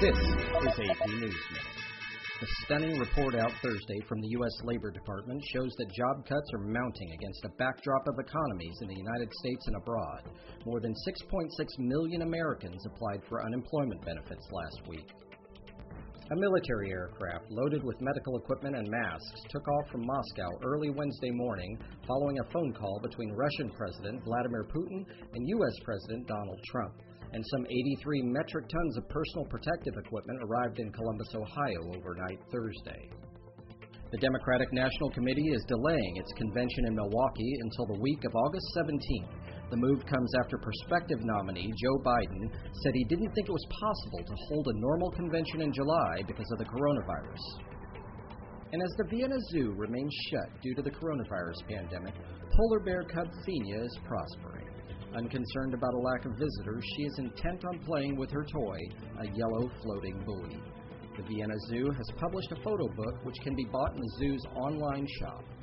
This is AP News Minute. A stunning report out Thursday from the U.S. Labor Department shows that job cuts are mounting against a backdrop of economies in the United States and abroad. More than 6.6 million Americans applied for unemployment benefits last week. A military aircraft loaded with medical equipment and masks took off from Moscow early Wednesday morning following a phone call between Russian President Vladimir Putin and U.S. President Donald Trump. And some 83 metric tons of personal protective equipment arrived in Columbus, Ohio overnight Thursday. The Democratic National Committee is delaying its convention in Milwaukee until the week of August 17th. The move comes after prospective nominee Joe Biden said he didn't think it was possible to hold a normal convention in July because of the coronavirus. And as the Vienna Zoo remains shut due to the coronavirus pandemic, polar bear cub Xenia is prospering. Unconcerned about a lack of visitors, she is intent on playing with her toy, a yellow floating buoy. The Vienna Zoo has published a photo book which can be bought in the zoo's online shop.